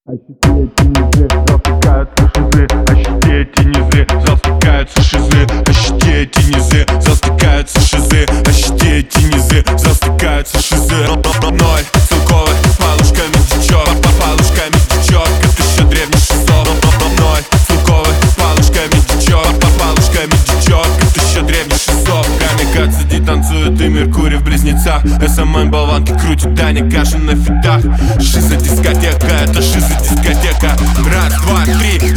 Ощути эти низы, застыкаются шизы. Ощути эти низы, застыкаются шизы. Ощути эти низы, застыкаются шизы. Ощути эти низы, застыкаются шизы. Ноль целковый, палушками течет, палушками течет, как еще древний шизов. Ноль целковый, палушками течет, палушками течет, как еще древний шизов. Камикадзе сидит, танцует и Меркурий в близнецах. СММ болванки крутит Даня Кашин на фитах. Шиза дискотека, это шиза дискотека. Раз, два, три,